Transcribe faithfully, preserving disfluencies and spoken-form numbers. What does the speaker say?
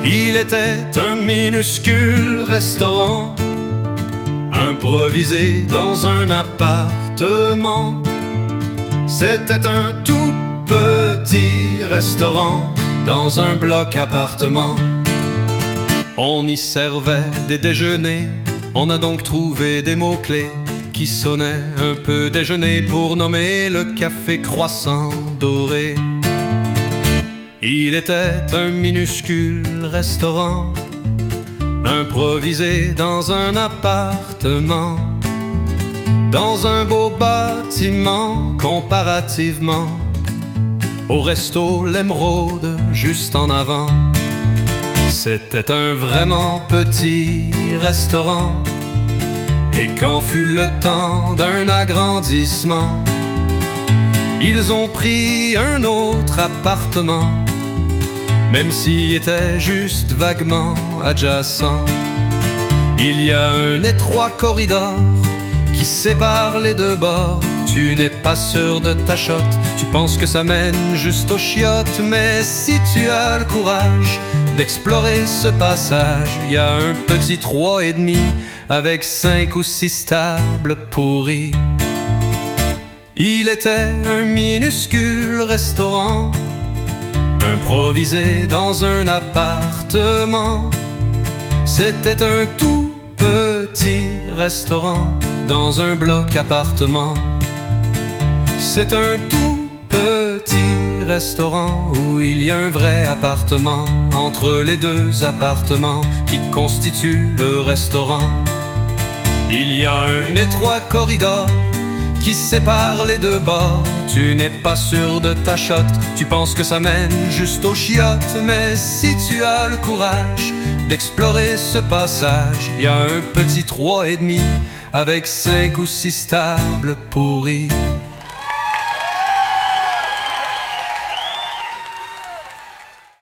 Il était un minuscule restaurant, improvisé dans un appartement. C'était un tout petit restaurant dans un bloc appartement. On y servait des déjeuners, on a donc trouvé des mots-clés qui sonnaient un peu déjeuner pour nommer le café croissant doré. Il était un minuscule restaurant, improvisé dans un appartement, dans un beau bâtiment comparativement au resto L'Émeraude juste en avant. C'était un vraiment petit restaurant, et quand fut le temps d'un agrandissement, ils ont pris un autre appartement, même s'il était juste vaguement adjacent. Il y a un étroit corridor qui sépare les deux bords. Tu n'es pas sûr de ta shot, tu penses que ça mène juste aux chiottes. Mais si tu as le courage d'explorer ce passage, il y a un petit trois et demi avec cinq ou six tables pourries. Il était un minuscule restaurant, improvisé dans un appartement. C'était un tout petit restaurant dans un bloc appartement. C'est un tout petit restaurant où il y a un vrai appartement entre les deux appartements qui constituent le restaurant. Il y a un étroit corridor qui sépare les deux bords. Tu n'es pas sûr de ta shot, tu penses que ça mène juste aux chiottes. Mais si tu as le courage d'explorer ce passage, il y a un petit trois et demi avec cinq ou six tables pourries.